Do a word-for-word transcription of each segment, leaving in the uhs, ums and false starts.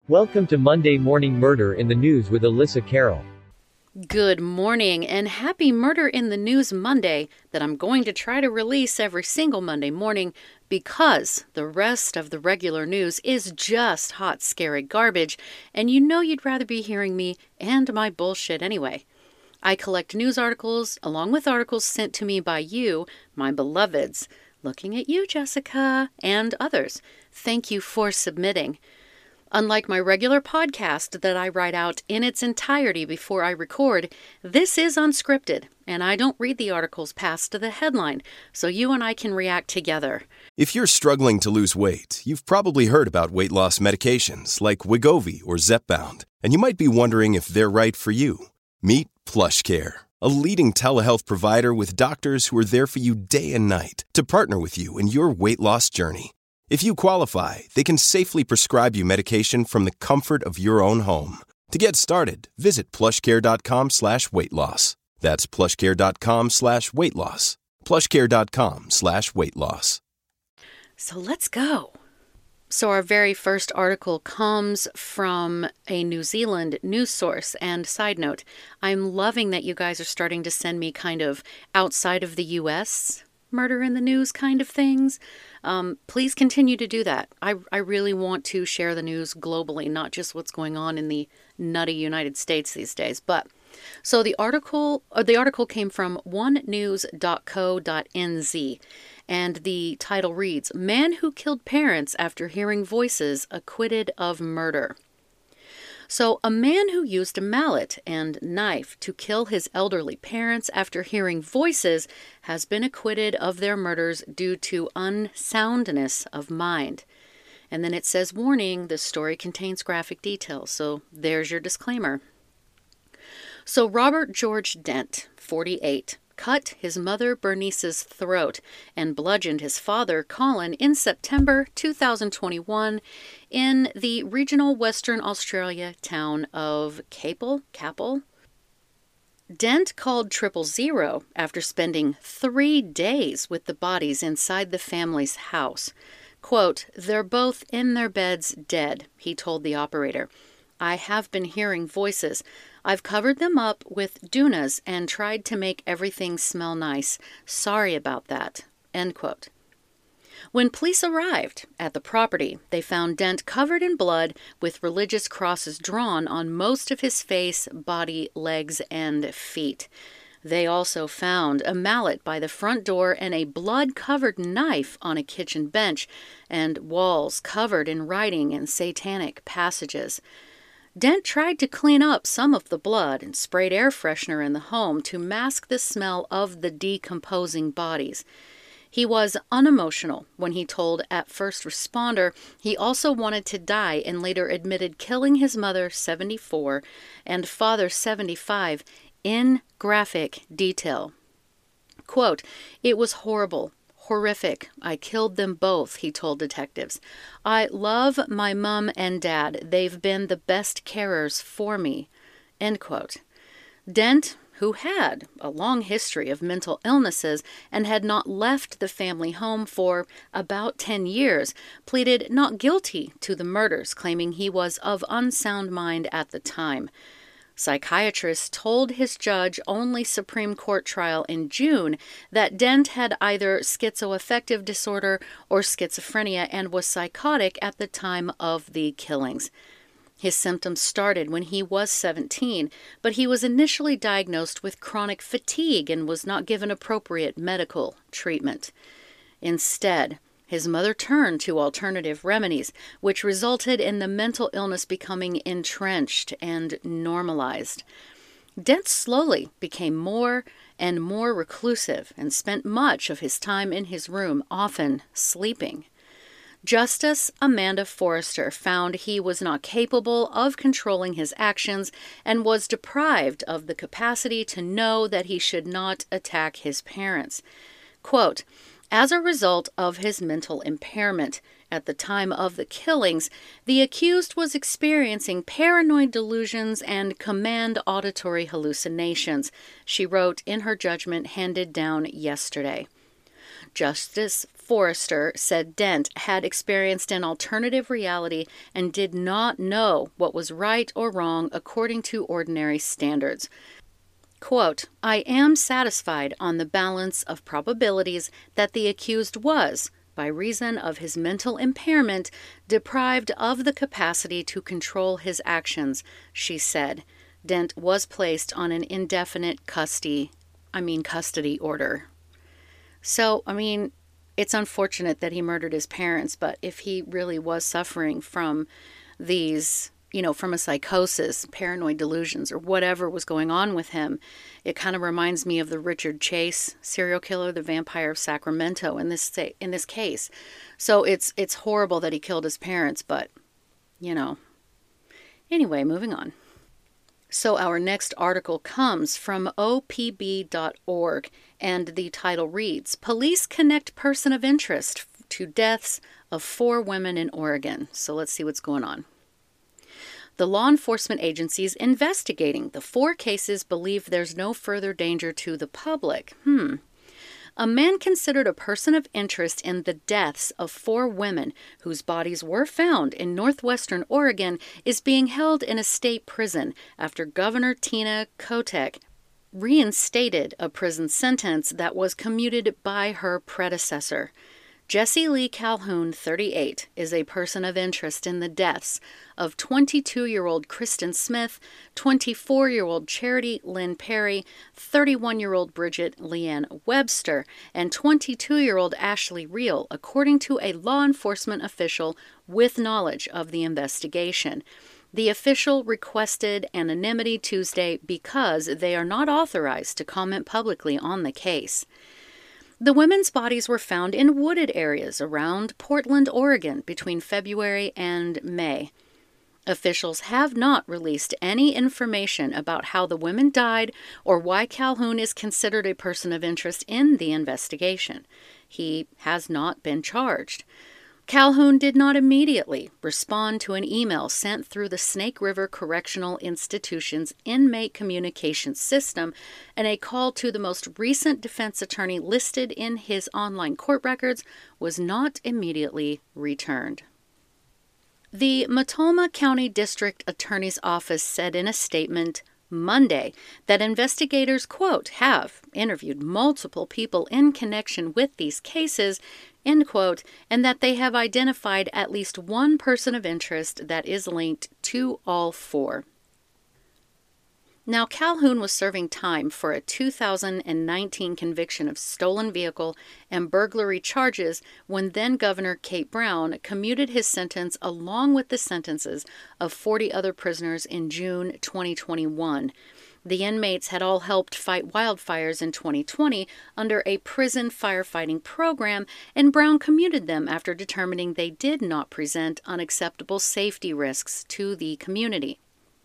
Welcome to Monday Morning Murder in the News with Alyssa Carroll. Good morning and happy Murder in the News Monday that I'm going to try to release every single Monday morning because the rest of the regular news is just hot, scary garbage, and you know you'd rather be hearing me and my bullshit anyway. I collect news articles along with articles sent to me by you, my beloveds. Looking at you, Jessica, and others. Thank you for submitting. Unlike my regular podcast that I write out in its entirety before I record, this is unscripted, and I don't read the articles past the headline, so you and I can react together. If you're struggling to lose weight, you've probably heard about weight loss medications like Wegovy or Zepbound, and you might be wondering if they're right for you. Meet PlushCare, a leading telehealth provider with doctors who are there for you day and night to partner with you in your weight loss journey. If you qualify, they can safely prescribe you medication from the comfort of your own home. To get started, visit plushcare.com slash weight loss. That's plushcare.com slash weight loss. plushcare.com slash weight loss. So let's go. So our very first article comes from a New Zealand news source. And side note, I'm loving that you guys are starting to send me kind of outside of the U S murder in the news kind of things. Um, please continue to do that. I, I really want to share the news globally, not just what's going on in the nutty United States these days. But so the article, or the article came from one news dot co dot n z, and the title reads, "Man who killed parents after hearing voices acquitted of murder." So, a man who used a mallet and knife to kill his elderly parents after hearing voices has been acquitted of their murders due to unsoundness of mind. And then it says, warning, this story contains graphic details. So, there's your disclaimer. So, Robert George Dent, forty-eight, cut his mother Bernice's throat and bludgeoned his father Colin in September two thousand twenty-one in the regional Western Australia town of Capel. Capel. Dent called triple zero after spending three days with the bodies inside the family's house. Quote, "They're both in their beds dead," he told the operator. "I have been hearing voices. I've covered them up with dunas and tried to make everything smell nice. Sorry about that." End quote. When police arrived at the property, they found Dent covered in blood with religious crosses drawn on most of his face, body, legs, and feet. They also found a mallet by the front door and a blood-covered knife on a kitchen bench, and walls covered in writing and satanic passages. Dent tried to clean up some of the blood and sprayed air freshener in the home to mask the smell of the decomposing bodies. He was unemotional when he told a first responder he also wanted to die and later admitted killing his mother, seventy-four, and father, seventy-five, in graphic detail. Quote, "It was horrible. Horrific. I killed them both," he told detectives. "I love my mom and dad. They've been the best carers for me." End quote. Dent, who had a long history of mental illnesses and had not left the family home for about ten years, pleaded not guilty to the murders, claiming he was of unsound mind at the time. Psychiatrists told his judge only Supreme Court trial in June that Dent had either schizoaffective disorder or schizophrenia and was psychotic at the time of the killings. His symptoms started when he was seventeen, but he was initially diagnosed with chronic fatigue and was not given appropriate medical treatment. Instead, his mother turned to alternative remedies, which resulted in the mental illness becoming entrenched and normalized. Dent slowly became more and more reclusive and spent much of his time in his room, often sleeping. Justice Amanda Forrester found he was not capable of controlling his actions and was deprived of the capacity to know that he should not attack his parents. Quote, "As a result of his mental impairment, at the time of the killings, the accused was experiencing paranoid delusions and command auditory hallucinations," she wrote in her judgment handed down yesterday. Justice Forrester said Dent had experienced an alternative reality and did not know what was right or wrong according to ordinary standards. Quote, I am satisfied on the balance of probabilities that the accused was, by reason of his mental impairment, deprived of the capacity to control his actions, she said. Dent was placed on an indefinite custody, I mean custody order. So, I mean, it's unfortunate that he murdered his parents, but if he really was suffering from these, you know, from a psychosis, paranoid delusions, or whatever was going on with him, it kind of reminds me of the Richard Chase serial killer, the Vampire of Sacramento, in this in this case. So it's it's horrible that he killed his parents, but, you know. Anyway, moving on. So our next article comes from O P B dot org, and the title reads, Police Connect Person of Interest to Deaths of Four Women in Oregon. So let's see what's going on. The law enforcement agencies investigating the four cases believe there's no further danger to the public. Hmm. A man considered a person of interest in the deaths of four women whose bodies were found in northwestern Oregon is being held in a state prison after Governor Tina Kotek reinstated a prison sentence that was commuted by her predecessor. Jesse Lee Calhoun, thirty-eight, is a person of interest in the deaths of twenty-two-year-old Kristen Smith, twenty-four-year-old Charity Lynn Perry, thirty-one-year-old Bridget Leanne Webster, and twenty-two-year-old Ashley Reel, according to a law enforcement official with knowledge of the investigation. The official requested anonymity Tuesday because they are not authorized to comment publicly on the case. The women's bodies were found in wooded areas around Portland, Oregon, between February and May. Officials have not released any information about how the women died or why Calhoun is considered a person of interest in the investigation. He has not been charged. Calhoun did not immediately respond to an email sent through the Snake River Correctional Institution's inmate communications system, and a call to the most recent defense attorney listed in his online court records was not immediately returned. The Multnomah County District Attorney's Office said in a statement Monday that investigators, quote, have interviewed multiple people in connection with these cases, end quote, and that they have identified at least one person of interest that is linked to all four. Now, Calhoun was serving time for a two thousand nineteen conviction of stolen vehicle and burglary charges when then-Governor Kate Brown commuted his sentence along with the sentences of forty other prisoners in June twenty twenty-one. The inmates had all helped fight wildfires in twenty twenty under a prison firefighting program, and Brown commuted them after determining they did not present unacceptable safety risks to the community.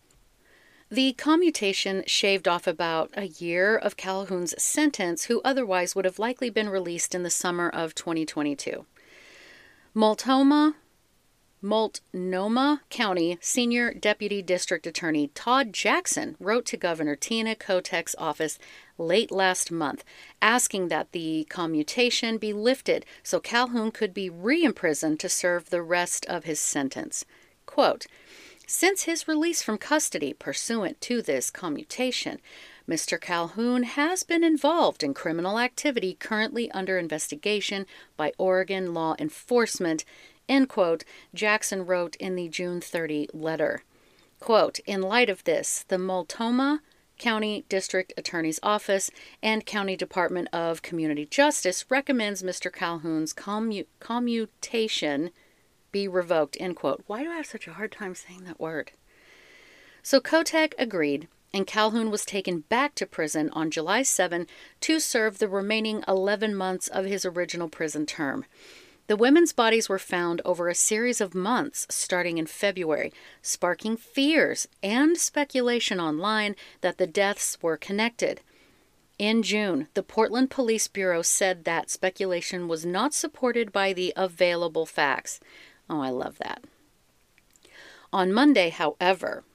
The commutation shaved off about a year of Calhoun's sentence, who otherwise would have likely been released in the summer of twenty twenty-two. Multnomah Multnomah County Senior Deputy District Attorney Todd Jackson wrote to Governor Tina Kotek's office late last month, asking that the commutation be lifted so Calhoun could be re-imprisoned to serve the rest of his sentence. Quote, since his release from custody pursuant to this commutation, Mister Calhoun has been involved in criminal activity currently under investigation by Oregon law enforcement, end quote, Jackson wrote in the June thirtieth letter. Quote, in light of this, the Multnomah County District Attorney's Office and County Department of Community Justice recommends Mister Calhoun's commu- commutation be revoked, end quote. Why do I have such a hard time saying that word? So Kotek agreed, and Calhoun was taken back to prison on July seventh to serve the remaining eleven months of his original prison term. The women's bodies were found over a series of months starting in February, sparking fears and speculation online that the deaths were connected. In June, the Portland Police Bureau said that speculation was not supported by the available facts. Oh, I love that. On Monday, however,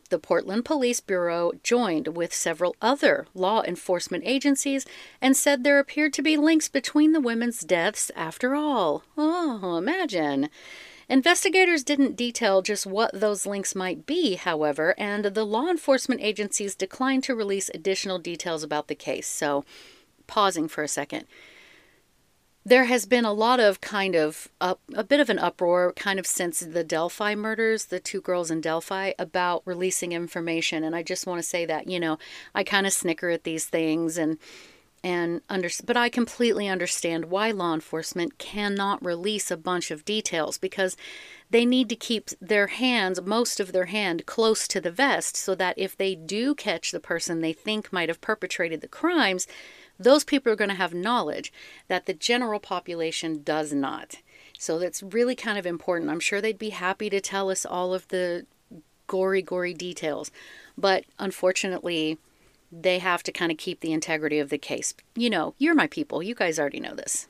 The Portland Police Bureau joined with several other law enforcement agencies and said there appeared to be links between the women's deaths after all. Oh, imagine. Investigators didn't detail just what those links might be, however, and the law enforcement agencies declined to release additional details about the case. So, pausing for a second. There has been a lot of kind of up, a bit of an uproar kind of since the Delphi murders, the two girls in Delphi, about releasing information. And I just want to say that, you know, I kind of snicker at these things and and under, but I completely understand why law enforcement cannot release a bunch of details, because they need to keep their hands, most of their hand, close to the vest so that if they do catch the person they think might have perpetrated the crimes, those people are going to have knowledge that the general population does not. So that's really kind of important. I'm sure they'd be happy to tell us all of the gory, gory details. But unfortunately, they have to kind of keep the integrity of the case. You know, you're my people. You guys already know this.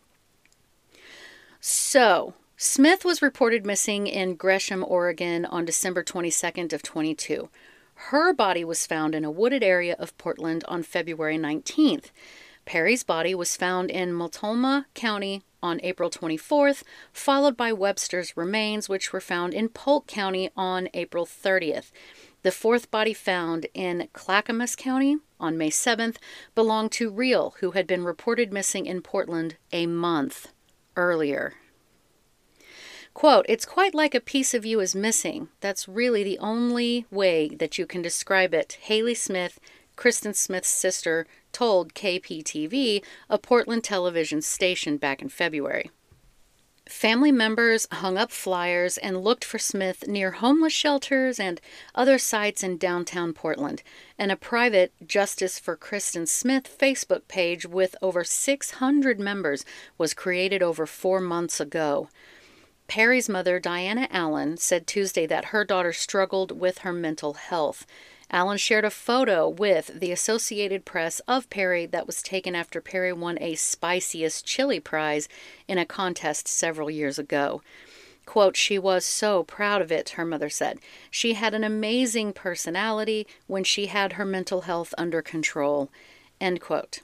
So, Smith was reported missing in Gresham, Oregon on December twenty-second of twenty-two. Her body was found in a wooded area of Portland on February nineteenth. Perry's body was found in Multnomah County on April twenty-fourth, followed by Webster's remains, which were found in Polk County on April thirtieth. The fourth body found in Clackamas County on May seventh belonged to Reel, who had been reported missing in Portland a month earlier. Quote, "It's quite like a piece of you is missing. That's really the only way that you can describe it," Haley Smith, Kristen Smith's sister, told K P T V, a Portland television station, back in February. Family members hung up flyers and looked for Smith near homeless shelters and other sites in downtown Portland, and a private Justice for Kristen Smith Facebook page with over six hundred members was created over four months ago. Perry's mother, Diana Allen, said Tuesday that her daughter struggled with her mental health. Allen shared a photo with the Associated Press of Perry that was taken after Perry won a Spiciest Chili Prize in a contest several years ago. Quote, "She was so proud of it," her mother said. "She had an amazing personality when she had her mental health under control." End quote.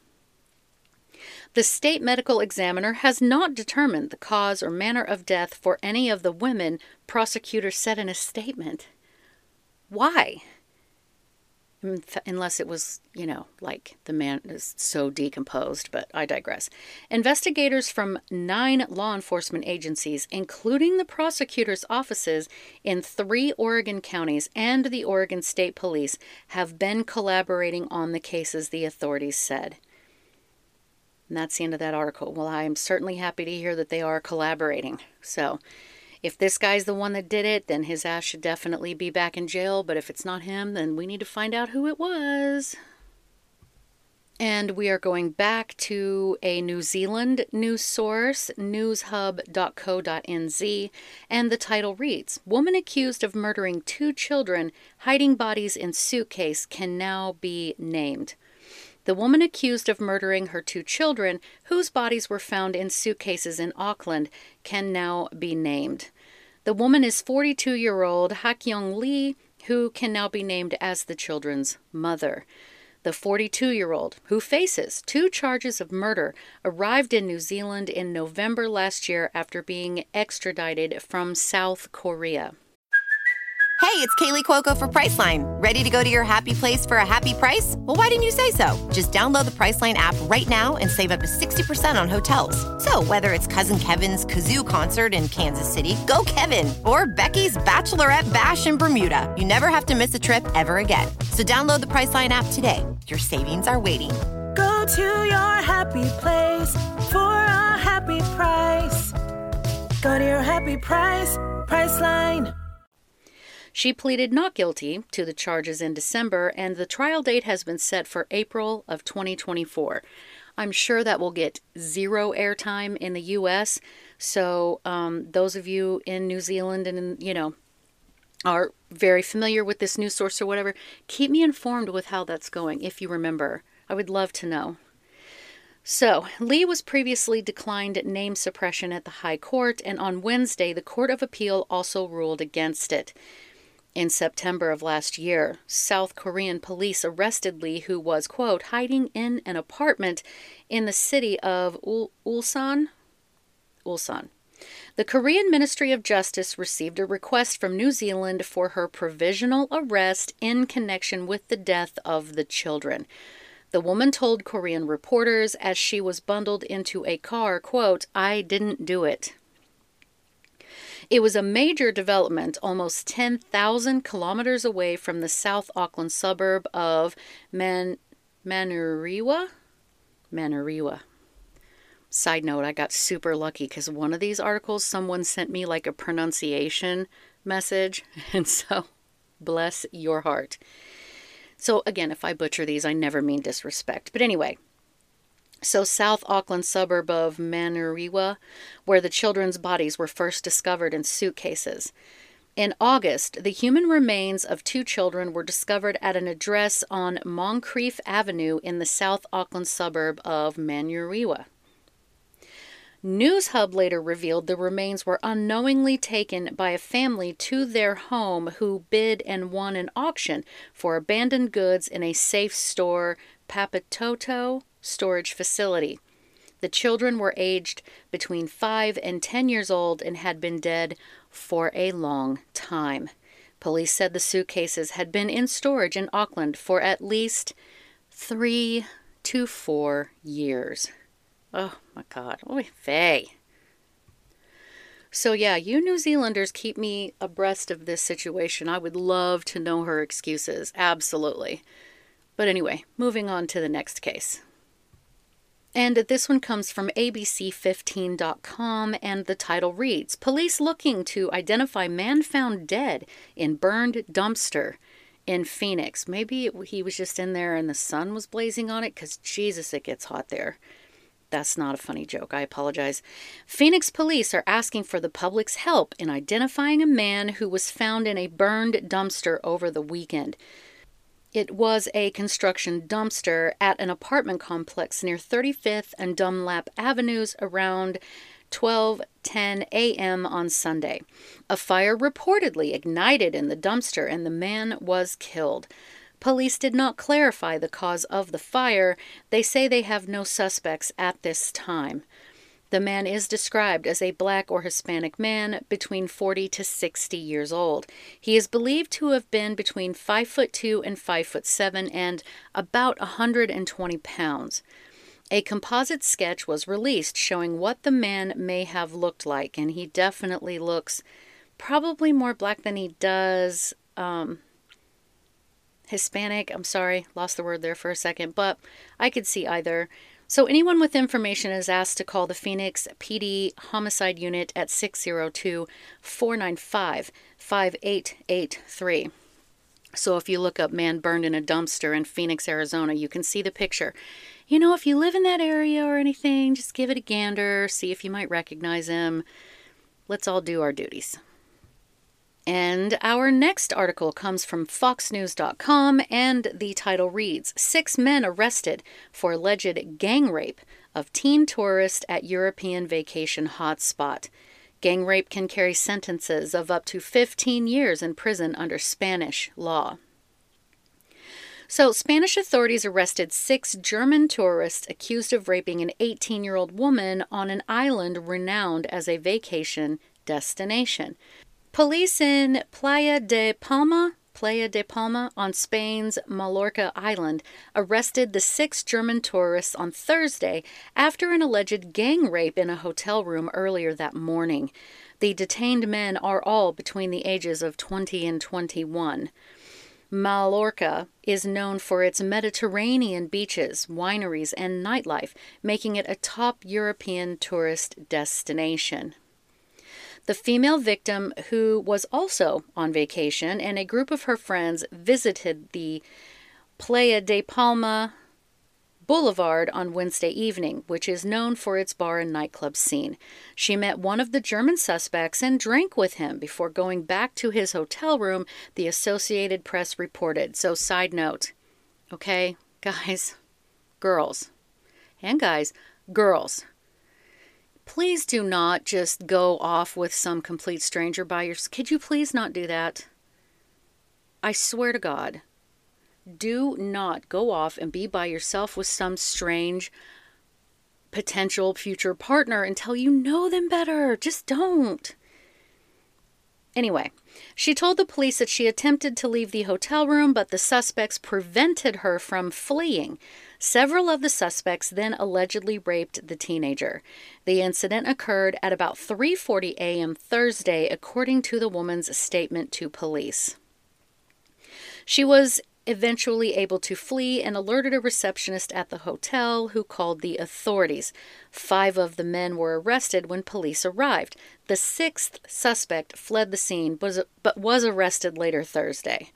The state medical examiner has not determined the cause or manner of death for any of the women, prosecutors said in a statement. Why? Unless it was, you know, like the man is so decomposed, but I digress. Investigators from nine law enforcement agencies, including the prosecutor's offices in three Oregon counties and the Oregon State Police, have been collaborating on the cases, the authorities said. And that's the end of that article. Well, I am certainly happy to hear that they are collaborating. So, if this guy's the one that did it, then his ass should definitely be back in jail. But if it's not him, then we need to find out who it was. And we are going back to a New Zealand news source, newshub dot co dot n z, and the title reads, "Woman accused of murdering two children, hiding bodies in suitcase can now be named." The woman accused of murdering her two children, whose bodies were found in suitcases in Auckland, can now be named. The woman is forty-two-year-old Hak-Young Lee, who can now be named as the children's mother. The forty-two-year-old, who faces two charges of murder, arrived in New Zealand in November last year after being extradited from South Korea. Hey, it's Kaylee Cuoco for Priceline. Ready to go to your happy place for a happy price? Well, why didn't you say so? Just download the Priceline app right now and save up to sixty percent on hotels. So whether it's Cousin Kevin's Kazoo Concert in Kansas City, go Kevin, or Becky's Bachelorette Bash in Bermuda, you never have to miss a trip ever again. So download the Priceline app today. Your savings are waiting. Go to your happy place for a happy price. Go to your happy price, Priceline. She pleaded not guilty to the charges in December, and the trial date has been set for April of twenty twenty-four. I'm sure that will get zero airtime in the U S, so um, those of you in New Zealand and, you know, are very familiar with this news source or whatever, keep me informed with how that's going, if you remember. I would love to know. So, Lee was previously declined name suppression at the High Court, and on Wednesday, the Court of Appeal also ruled against it. In September of last year, South Korean police arrested Lee, who was, quote, hiding in an apartment in the city of Ul- Ulsan. Ulsan. The Korean Ministry of Justice received a request from New Zealand for her provisional arrest in connection with the death of the children. The woman told Korean reporters as she was bundled into a car, quote, I didn't do it. It was a major development almost ten thousand kilometers away from the South Auckland suburb of Man- Manurewa? Manurewa. Side note, I got super lucky because one of these articles, someone sent me like a pronunciation message. And so, bless your heart. So again, if I butcher these, I never mean disrespect. But anyway, so South Auckland suburb of Manurewa, where the children's bodies were first discovered in suitcases. In August, the human remains of two children were discovered at an address on Moncrief Avenue in the South Auckland suburb of Manurewa. News Hub later revealed the remains were unknowingly taken by a family to their home who bid and won an auction for abandoned goods in a Safe Store Papatoetoe storage facility. The children were aged between five and ten years old and had been dead for a long time. Police said the suitcases had been in storage in Auckland for at least three to four years. Oh my God. Oy vey. So yeah, you New Zealanders keep me abreast of this situation. I would love to know her excuses. Absolutely. But anyway, moving on to the next case. And this one comes from A B C fifteen dot com, and the title reads, Police looking to identify man found dead in burned dumpster in Phoenix. Maybe it, he was just in there and the sun was blazing on it, because Jesus, it gets hot there. That's not a funny joke. I apologize. Phoenix police are asking for the public's help in identifying a man who was found in a burned dumpster over the weekend. It was a construction dumpster at an apartment complex near thirty-fifth and Dunlap Avenues around twelve ten a.m. on Sunday. A fire reportedly ignited in the dumpster and the man was killed. Police did not clarify the cause of the fire. They say they have no suspects at this time. The man is described as a black or Hispanic man between forty to sixty years old. He is believed to have been between five foot two and five foot seven and about one hundred twenty pounds. A composite sketch was released showing what the man may have looked like, and he definitely looks probably more black than he does um, Hispanic. I'm sorry, lost the word there for a second, but I could see either. So anyone with information is asked to call the Phoenix P D Homicide Unit at six oh two, four nine five, five eight eight three. So if you look up man burned in a dumpster in Phoenix, Arizona, you can see the picture. You know, if you live in that area or anything, just give it a gander, see if you might recognize him. Let's all do our duties. And our next article comes from fox news dot com, and the title reads, Six men arrested for alleged gang rape of teen tourist at European vacation hotspot. Gang rape can carry sentences of up to fifteen years in prison under Spanish law. So, Spanish authorities arrested six German tourists accused of raping an eighteen-year-old woman on an island renowned as a vacation destination. Police in Playa de Palma, Playa de Palma on Spain's Mallorca Island arrested the six German tourists on Thursday after an alleged gang rape in a hotel room earlier that morning. The detained men are all between the ages of twenty and twenty-one. Mallorca is known for its Mediterranean beaches, wineries, and nightlife, making it a top European tourist destination. The female victim, who was also on vacation, and a group of her friends visited the Playa de Palma Boulevard on Wednesday evening, which is known for its bar and nightclub scene. She met one of the German suspects and drank with him before going back to his hotel room, the Associated Press reported. So, side note, okay, guys, girls, and guys, girls, please do not just go off with some complete stranger by yourself. Could you please not do that? I swear to God, do not go off and be by yourself with some strange potential future partner until you know them better. Just don't. Anyway, she told the police that she attempted to leave the hotel room, but the suspects prevented her from fleeing. Several of the suspects then allegedly raped the teenager. The incident occurred at about three forty a.m. Thursday, according to the woman's statement to police. She was eventually able to flee and alerted a receptionist at the hotel who called the authorities. Five of the men were arrested when police arrived. The sixth suspect fled the scene but was arrested later Thursday.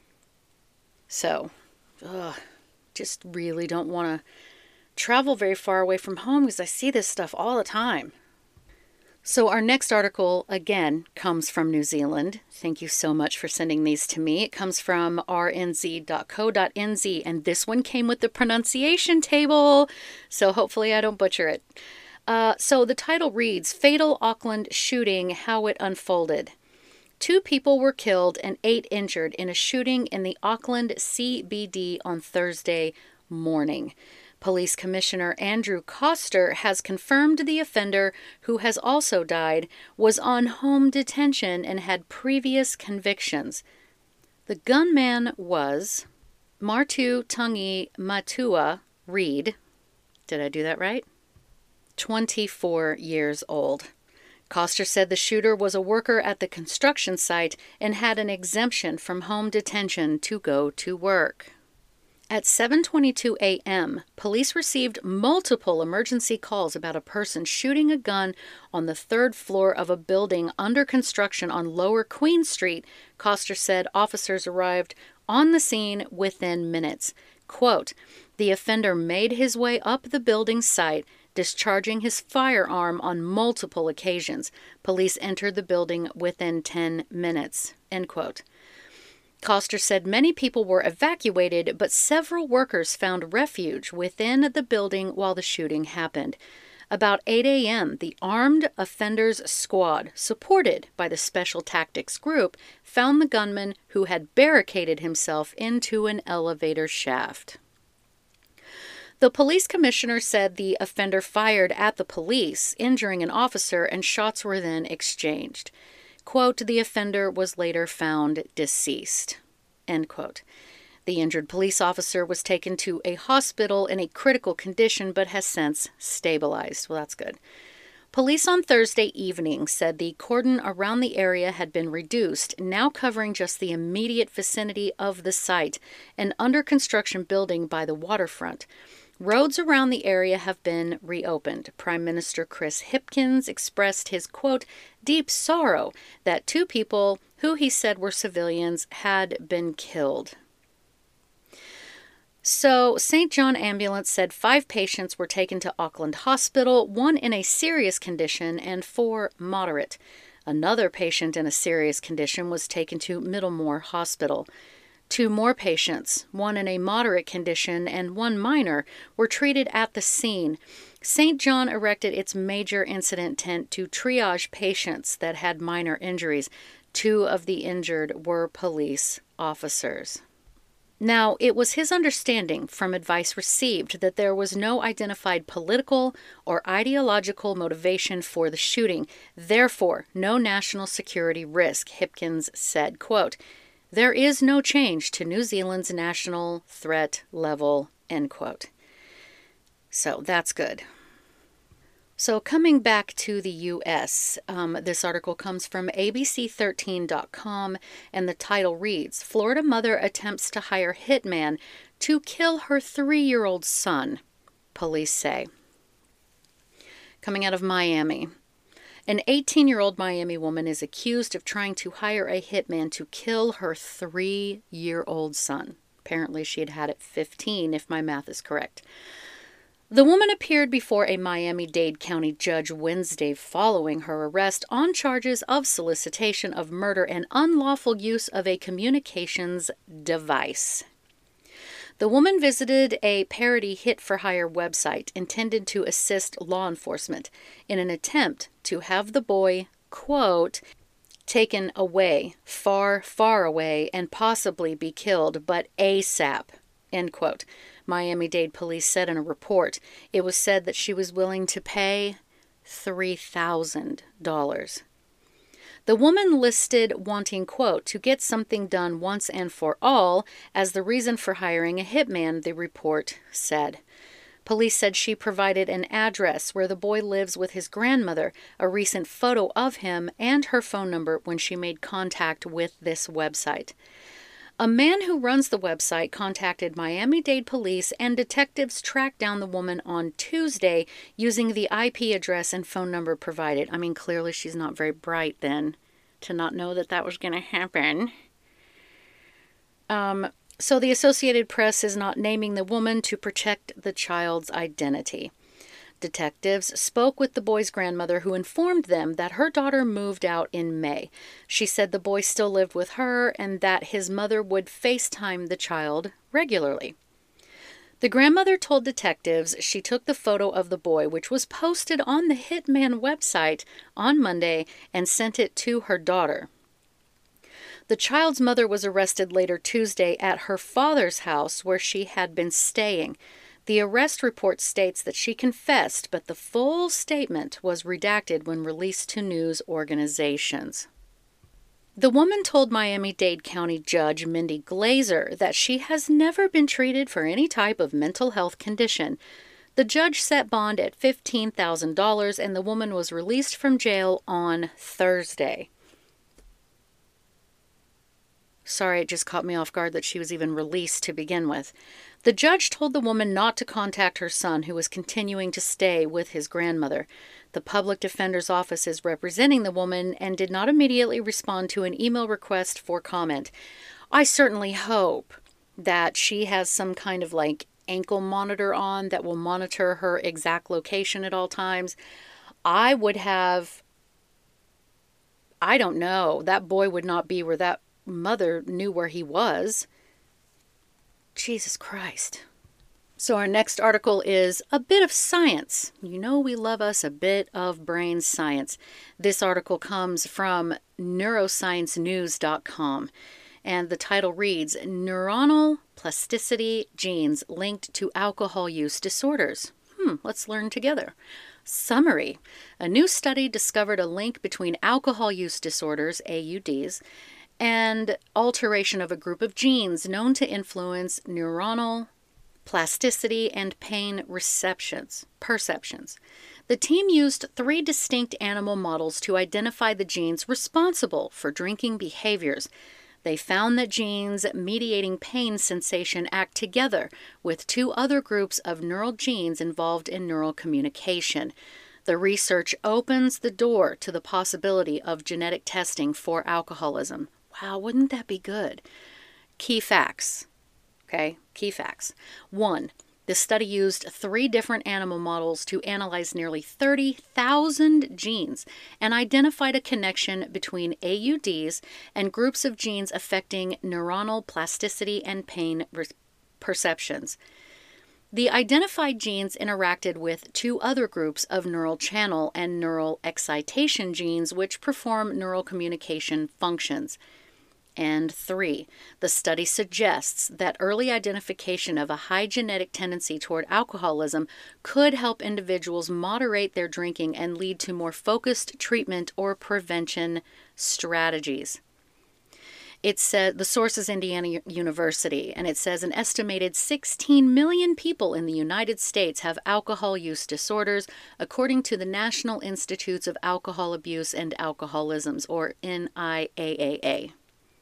So, ugh, just really don't want to travel very far away from home because I see this stuff all the time. So our next article, again, comes from New Zealand. Thank you so much for sending these to me. It comes from r n z dot co dot n z, and this one came with the pronunciation table, so hopefully I don't butcher it. Uh, so the title reads, Fatal Auckland Shooting, How It Unfolded. Two people were killed and eight injured in a shooting in the Auckland C B D on Thursday morning. Police Commissioner Andrew Koster has confirmed the offender, who has also died, was on home detention and had previous convictions. The gunman was Martu Tangi Matua Reid. Did I do that right? twenty-four years old. Koster said the shooter was a worker at the construction site and had an exemption from home detention to go to work. At seven twenty-two a.m., police received multiple emergency calls about a person shooting a gun on the third floor of a building under construction on Lower Queen Street. Koster said officers arrived on the scene within minutes. Quote, the offender made his way up the building site, discharging his firearm on multiple occasions. Police entered the building within ten minutes. End quote. Koster said many people were evacuated, but several workers found refuge within the building while the shooting happened. About eight a.m., the Armed Offenders Squad, supported by the Special Tactics Group, found the gunman who had barricaded himself into an elevator shaft. The police commissioner said the offender fired at the police, injuring an officer, and shots were then exchanged. Quote, the offender was later found deceased. End quote. The injured police officer was taken to a hospital in a critical condition but has since stabilized. Well, that's good. Police on Thursday evening said the cordon around the area had been reduced, now covering just the immediate vicinity of the site, an under-construction building by the waterfront. Roads around the area have been reopened. Prime Minister Chris Hipkins expressed his, quote, deep sorrow that two people who he said were civilians had been killed. So, Saint John Ambulance said five patients were taken to Auckland Hospital, one in a serious condition and four moderate. Another patient in a serious condition was taken to Middlemore Hospital. Two more patients, one in a moderate condition and one minor, were treated at the scene. Saint John erected its major incident tent to triage patients that had minor injuries. Two of the injured were police officers. Now, it was his understanding from advice received that there was no identified political or ideological motivation for the shooting, therefore no national security risk, Hipkins said, quote, there is no change to New Zealand's national threat level, end quote. So that's good. So coming back to the U S, um, this article comes from A B C thirteen dot com, and the title reads, Florida mother attempts to hire hitman to kill her three-year-old son, police say. Coming out of Miami. An eighteen-year-old Miami woman is accused of trying to hire a hitman to kill her three-year-old son. Apparently she had had it fifteen, if my math is correct. The woman appeared before a Miami-Dade County judge Wednesday following her arrest on charges of solicitation of murder and unlawful use of a communications device. The woman visited a parody hit-for-hire website intended to assist law enforcement in an attempt to have the boy, quote, taken away, far, far away, and possibly be killed, but ASAP, end quote. Miami-Dade police said in a report. It was said that she was willing to pay three thousand dollars. The woman listed wanting, quote, to get something done once and for all as the reason for hiring a hitman, the report said. Police said she provided an address where the boy lives with his grandmother, a recent photo of him, and her phone number when she made contact with this website. A man who runs the website contacted Miami-Dade police, and detectives tracked down the woman on Tuesday using the I P address and phone number provided. I mean, clearly she's not very bright then to not know that that was going to happen. Um, so the Associated Press is not naming the woman to protect the child's identity. Detectives spoke with the boy's grandmother, who informed them that her daughter moved out in May. She said the boy still lived with her and that his mother would FaceTime the child regularly. The grandmother told detectives she took the photo of the boy, which was posted on the Hitman website on Monday, and sent it to her daughter. The child's mother was arrested later Tuesday at her father's house where she had been staying. The arrest report states that she confessed, but the full statement was redacted when released to news organizations. The woman told Miami-Dade County Judge Mindy Glazer that she has never been treated for any type of mental health condition. The judge set bond at fifteen thousand dollars, and the woman was released from jail on Thursday. Sorry, it just caught me off guard that she was even released to begin with. The judge told the woman not to contact her son, who was continuing to stay with his grandmother. The public defender's office is representing the woman and did not immediately respond to an email request for comment. I certainly hope that she has some kind of like ankle monitor on that will monitor her exact location at all times. I would have, I don't know, that boy would not be where that mother knew where he was. Jesus Christ. So our next article is a bit of science. You know we love us a bit of brain science. This article comes from neuroscience news dot com, and the title reads, Neuronal Plasticity Genes Linked to Alcohol Use Disorders. Hmm, let's learn together. Summary. A new study discovered a link between alcohol use disorders, A U Ds, and alteration of a group of genes known to influence neuronal plasticity and pain receptions, perceptions. The team used three distinct animal models to identify the genes responsible for drinking behaviors. They found that genes mediating pain sensation act together with two other groups of neural genes involved in neural communication. The research opens the door to the possibility of genetic testing for alcoholism. Wow, wouldn't that be good? Key facts. Okay, key facts. One, the study used three different animal models to analyze nearly thirty thousand genes and identified a connection between A U Ds and groups of genes affecting neuronal plasticity and pain perceptions. The identified genes interacted with two other groups of neural channel and neural excitation genes, which perform neural communication functions. And three, the study suggests that early identification of a high genetic tendency toward alcoholism could help individuals moderate their drinking and lead to more focused treatment or prevention strategies. It said, the source is Indiana University, and it says an estimated sixteen million people in the United States have alcohol use disorders, according to the National Institutes of Alcohol Abuse and Alcoholism, or N I A A A.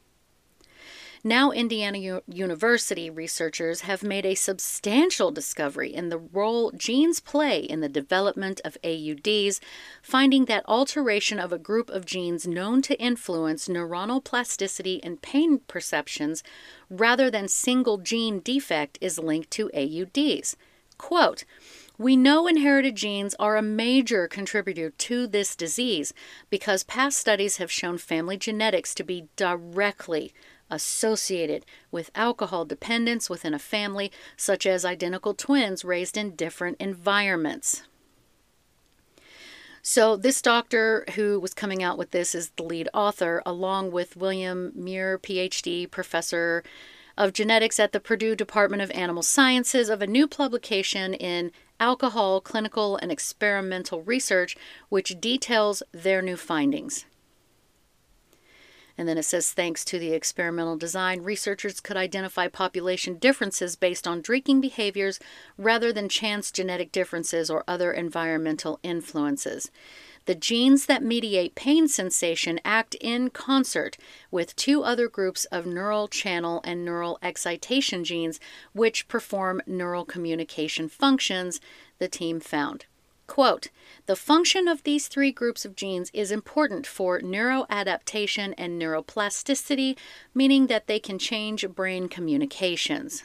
Now, Indiana U- University researchers have made a substantial discovery in the role genes play in the development of A U Ds, finding that alteration of a group of genes known to influence neuronal plasticity and pain perceptions rather than single gene defect is linked to A U Ds. Quote, we know inherited genes are a major contributor to this disease because past studies have shown family genetics to be directly associated with alcohol dependence within a family, such as identical twins raised in different environments. So this doctor who was coming out with this is the lead author, along with William Muir, P H D, professor of genetics at the Purdue Department of Animal Sciences, of a new publication in Alcohol, Clinical and Experimental Research, which details their new findings. And then it says, thanks to the experimental design, researchers could identify population differences based on drinking behaviors rather than chance genetic differences or other environmental influences. The genes that mediate pain sensation act in concert with two other groups of neural channel and neural excitation genes, which perform neural communication functions, the team found. Quote, the function of these three groups of genes is important for neuroadaptation and neuroplasticity, meaning that they can change brain communications.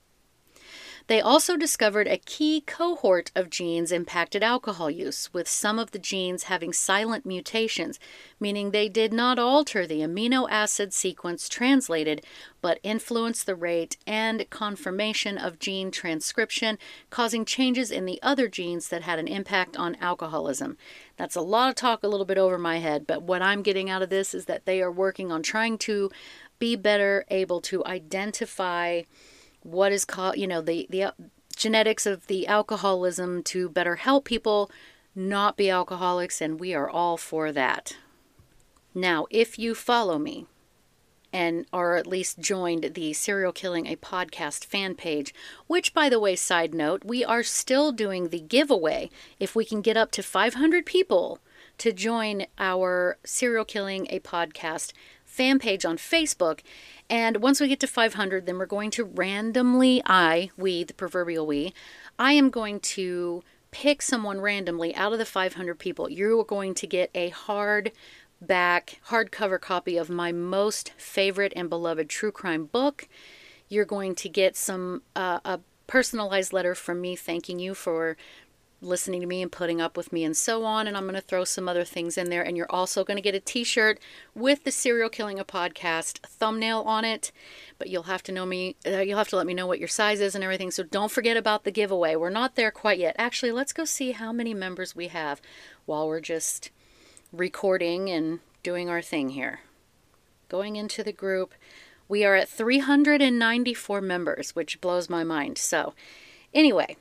They also discovered a key cohort of genes impacted alcohol use, with some of the genes having silent mutations, meaning they did not alter the amino acid sequence translated, but influenced the rate and conformation of gene transcription, causing changes in the other genes that had an impact on alcoholism. That's a lot of talk a little bit over my head, but what I'm getting out of this is that they are working on trying to be better able to identify what is called, you know, the, the genetics of the alcoholism to better help people not be alcoholics, and we are all for that. Now, if you follow me and are at least joined the Serial Killing a Podcast fan page, which, by the way, side note, we are still doing the giveaway if we can get up to five hundred people to join our Serial Killing a Podcast fan page on Facebook. And once we get to five hundred, then we're going to randomly, I, we, the proverbial we, I am going to pick someone randomly out of the five hundred people. You are going to get a hardback, hardcover copy of my most favorite and beloved true crime book. You're going to get some uh, a personalized letter from me thanking you for listening to me and putting up with me and so on. And I'm going to throw some other things in there. And you're also going to get a t-shirt with the Serial Killing a Podcast thumbnail on it. But you'll have to know me. Uh, you'll have to let me know what your size is and everything. So don't forget about the giveaway. We're not there quite yet. Actually, let's go see how many members we have while we're just recording and doing our thing here. Going into the group, we are at three hundred ninety-four members, which blows my mind. So anyway,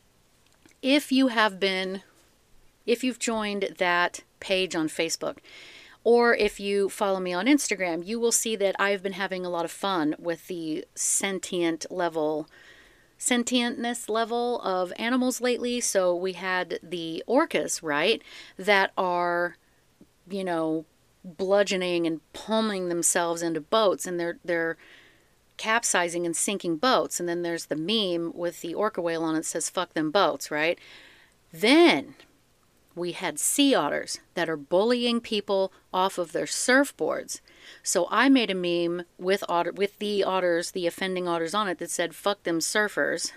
If you have been, if you've joined that page on Facebook, or if you follow me on Instagram, you will see that I've been having a lot of fun with the sentient level, sentientness level of animals lately. So we had the orcas, right, that are, you know, bludgeoning and pulling themselves into boats, and they're they're capsizing and sinking boats. And then there's the meme with the orca whale on it that says fuck them boats, right? Then we had sea otters that are bullying people off of their surfboards. So I made a meme with otter with the otters, the offending otters on it, that said fuck them surfers.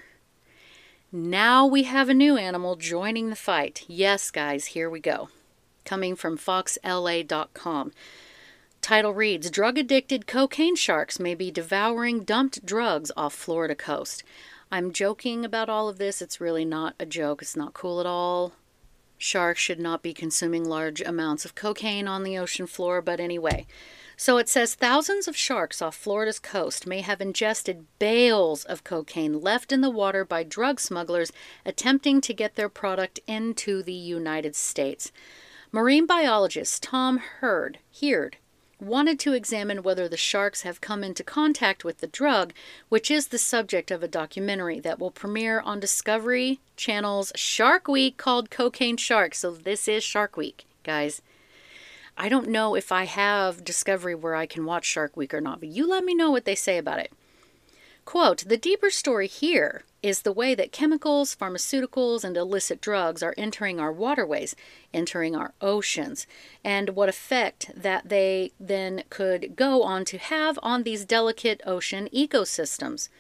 Now we have a new animal joining the fight. Yes, guys, here we go. Coming from fox L A dot com. Title reads, drug-addicted cocaine sharks may be devouring dumped drugs off Florida coast. I'm joking about all of this. It's really not a joke. It's not cool at all. Sharks should not be consuming large amounts of cocaine on the ocean floor, but anyway. So it says thousands of sharks off Florida's coast may have ingested bales of cocaine left in the water by drug smugglers attempting to get their product into the United States. Marine biologist Tom Heard, Heard, wanted to examine whether the sharks have come into contact with the drug, which is the subject of a documentary that will premiere on Discovery Channel's Shark Week called Cocaine Shark. So this is Shark Week, guys. I don't know if I have Discovery where I can watch Shark Week or not, but you let me know what they say about it. Quote, the deeper story here is the way that chemicals, pharmaceuticals, and illicit drugs are entering our waterways, entering our oceans, and what effect that they then could go on to have on these delicate ocean ecosystems.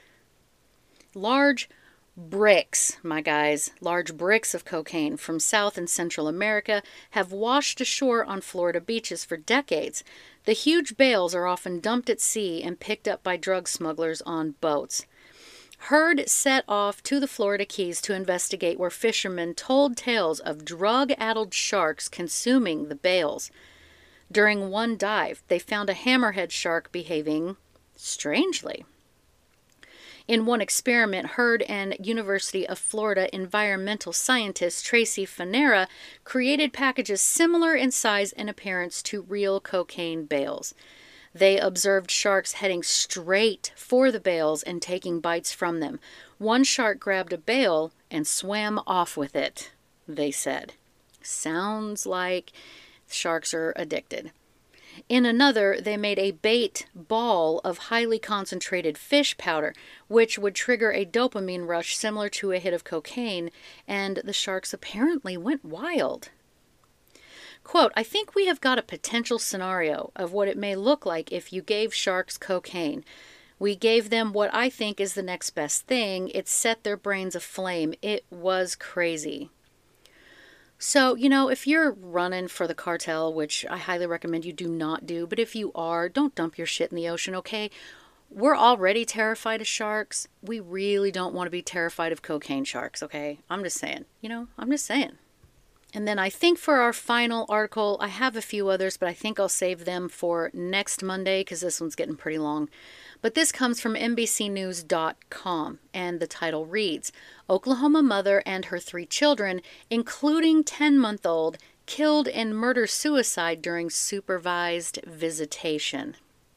Large bricks, my guys, large bricks of cocaine from South and Central America have washed ashore on Florida beaches for decades. The huge bales are often dumped at sea and picked up by drug smugglers on boats. Heard set off to the Florida Keys to investigate where fishermen told tales of drug-addled sharks consuming the bales. During one dive, they found a hammerhead shark behaving strangely. In one experiment, Heard and University of Florida environmental scientist Tracy Fanera created packages similar in size and appearance to real cocaine bales. They observed sharks heading straight for the bales and taking bites from them. One shark grabbed a bale and swam off with it, they said. Sounds like sharks are addicted. In another, they made a bait ball of highly concentrated fish powder, which would trigger a dopamine rush similar to a hit of cocaine, and the sharks apparently went wild. Quote, I think we have got a potential scenario of what it may look like if you gave sharks cocaine. We gave them what I think is the next best thing. It set their brains aflame. It was crazy. So, you know, if you're running for the cartel, which I highly recommend you do not do, but if you are, don't dump your shit in the ocean, okay? We're already terrified of sharks. We really don't want to be terrified of cocaine sharks, okay? I'm just saying, you know, I'm just saying. And then I think for our final article, I have a few others, but I think I'll save them for next Monday because this one's getting pretty long. But this comes from N B C News dot com, and the title reads, Oklahoma mother and her three children, including ten-month-old, killed in murder-suicide during supervised visitation.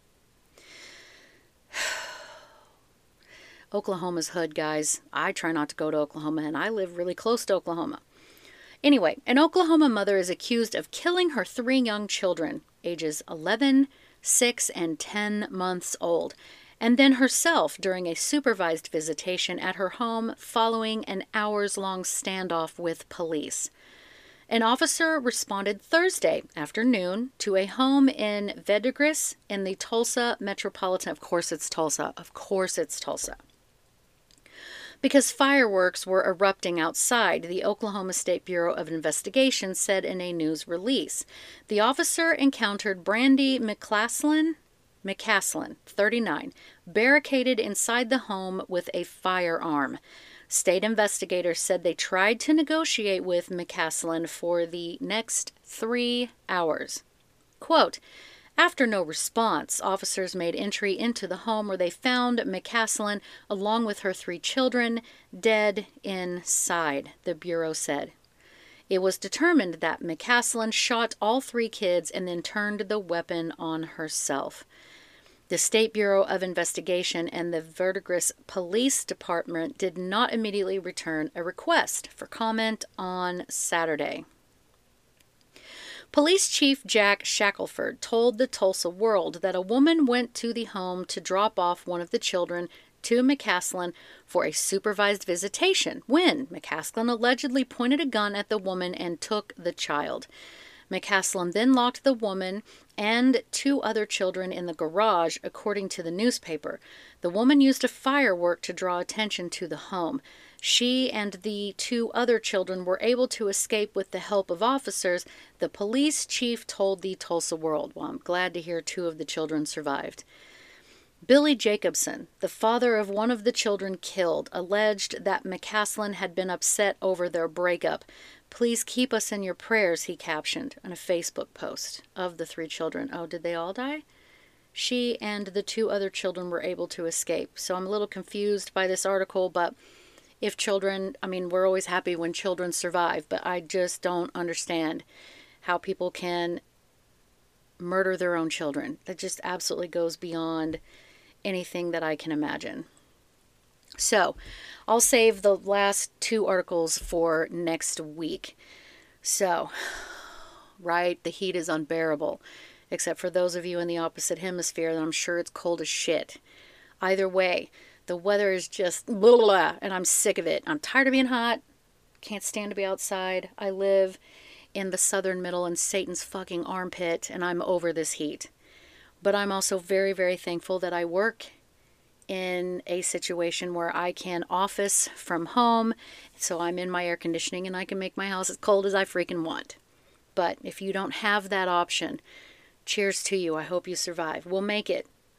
Oklahoma's hood, guys. I try not to go to Oklahoma, and I live really close to Oklahoma. Anyway, an Oklahoma mother is accused of killing her three young children, ages eleven, six, and ten months old, and then herself during a supervised visitation at her home following an hours-long standoff with police. An officer responded Thursday afternoon to a home in Verdigris in the Tulsa metropolitan. Of course it's Tulsa. Of course it's Tulsa. Because fireworks were erupting outside, the Oklahoma State Bureau of Investigation said in a news release. The officer encountered Brandy McCaslin, McCaslin, thirty-nine, barricaded inside the home with a firearm. State investigators said they tried to negotiate with McCaslin for the next three hours. Quote, after no response, officers made entry into the home where they found McCaslin along with her three children dead inside, the Bureau said. It was determined that McCaslin shot all three kids and then turned the weapon on herself. The State Bureau of Investigation and the Verdigris Police Department did not immediately return a request for comment on Saturday. Police Chief Jack Shackelford told the Tulsa World that a woman went to the home to drop off one of the children to McCaslin for a supervised visitation when McCaslin allegedly pointed a gun at the woman and took the child. McCaslin then locked the woman and two other children in the garage, according to the newspaper. The woman used a firework to draw attention to the home. She and the two other children were able to escape with the help of officers, the police chief told the Tulsa World. Well, I'm glad to hear two of the children survived. Billy Jacobson, the father of one of the children killed, alleged that McCaslin had been upset over their breakup. Please keep us in your prayers, he captioned on a Facebook post of the three children. Oh, did they all die? She and the two other children were able to escape. So I'm a little confused by this article, but if children, I mean, we're always happy when children survive, but I just don't understand how people can murder their own children. That just absolutely goes beyond anything that I can imagine. So, I'll save the last two articles for next week. So, right, the heat is unbearable, except for those of you in the opposite hemisphere, that I'm sure it's cold as shit. Either way, the weather is just blah, blah, blah, and I'm sick of it. I'm tired of being hot. Can't stand to be outside. I live in the southern middle in Satan's fucking armpit, and I'm over this heat. But I'm also very, very thankful that I work in a situation where I can office from home, so I'm in my air conditioning and I can make my house as cold as I freaking want. But if you don't have that option, cheers to you. I hope you survive. We'll make it.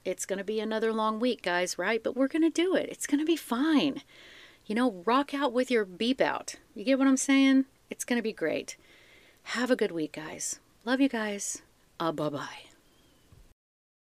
It's going to be another long week, guys, right? But we're going to do it. It's going to be fine. You know, rock out with your beep out. You get what I'm saying? It's going to be great. Have a good week, guys. Love you guys. Uh, bye-bye.